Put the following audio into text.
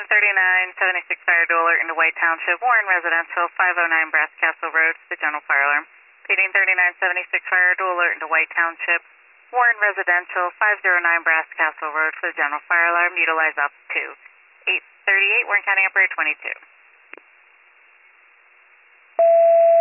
3976 fire dual alert into White Township, Warren Residential, 509 Brass Castle Road, to the general fire alarm. Repeating 3976 fire dual alert into White Township, Warren Residential, 509 Brass Castle Road, for the general fire alarm. Utilize up to 838, Warren County Operator 22.